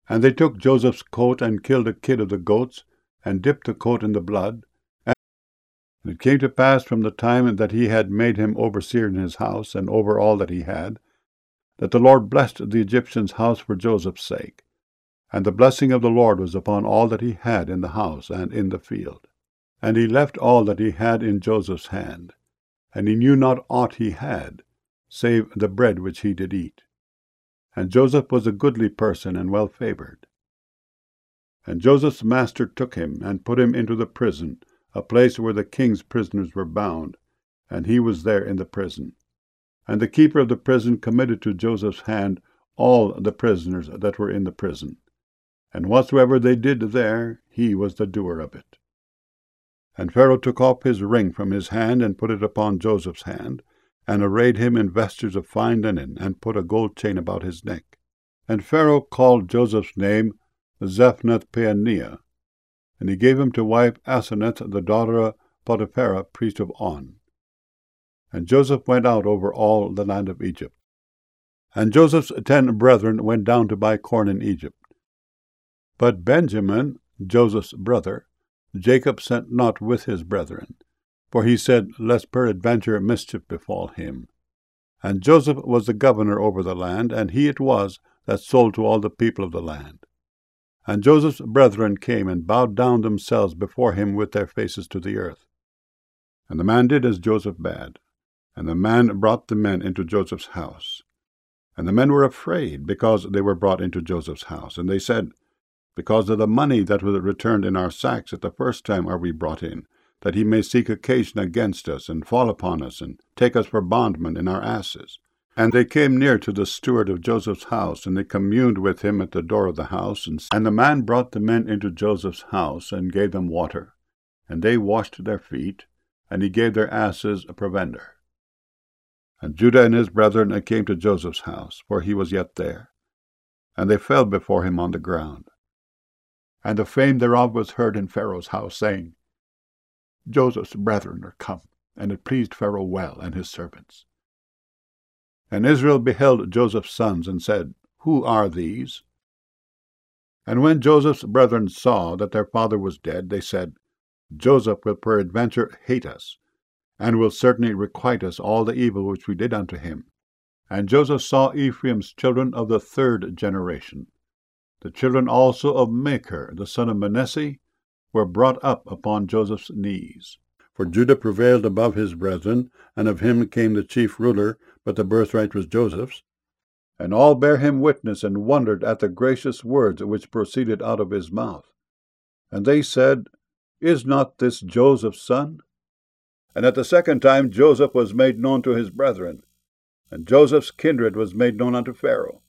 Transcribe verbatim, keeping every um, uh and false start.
And they took Joseph's coat, and killed a kid of the goats, and dipped the coat in the blood. And it came to pass from the time that he had made him overseer in his house, and over all that he had, that the Lord blessed the Egyptian's house for Joseph's sake. And the blessing of the Lord was upon all that he had in the house and in the field. And he left all that he had in Joseph's hand, and he knew not aught he had, save the bread which he did eat. And Joseph was a goodly person and well favored. And Joseph's master took him, and put him into the prison, a place where the king's prisoners were bound, and he was there in the prison. And the keeper of the prison committed to Joseph's hand all the prisoners that were in the prison. And whatsoever they did there, he was the doer of it. And Pharaoh took off his ring from his hand, and put it upon Joseph's hand, and arrayed him in vestures of fine linen, and put a gold chain about his neck. And Pharaoh called Joseph's name Zaphnath-Paaneah, and he gave him to wife Asenath, the daughter of Potiphera, priest of On. And Joseph went out over all the land of Egypt. And Joseph's ten brethren went down to buy corn in Egypt. But Benjamin, Joseph's brother, Jacob sent not with his brethren, for he said, lest peradventure mischief befall him. And Joseph was the governor over the land, and he it was that sold to all the people of the land. And Joseph's brethren came and bowed down themselves before him with their faces to the earth. And the man did as Joseph bade, and the man brought the men into Joseph's house. And the men were afraid, because they were brought into Joseph's house. And they said, Because of the money that was returned in our sacks at the first time are we brought in, that he may seek occasion against us, and fall upon us, and take us for bondmen in our asses. And they came near to the steward of Joseph's house, and they communed with him at the door of the house. And, and the man brought the men into Joseph's house, and gave them water. And they washed their feet, and he gave their asses a provender. And Judah and his brethren came to Joseph's house, for he was yet there. And they fell before him on the ground. And the fame thereof was heard in Pharaoh's house, saying, Joseph's brethren are come, and it pleased Pharaoh well, and his servants. And Israel beheld Joseph's sons, and said, Who are these? And when Joseph's brethren saw that their father was dead, they said, Joseph will peradventure hate us, and will certainly requite us all the evil which we did unto him. And Joseph saw Ephraim's children of the third generation. The children also of Machir, the son of Manasseh, were brought up upon Joseph's knees. For Judah prevailed above his brethren, and of him came the chief ruler, but the birthright was Joseph's. And all bare him witness, and wondered at the gracious words which proceeded out of his mouth. And they said, Is not this Joseph's son? And at the second time Joseph was made known to his brethren, and Joseph's kindred was made known unto Pharaoh.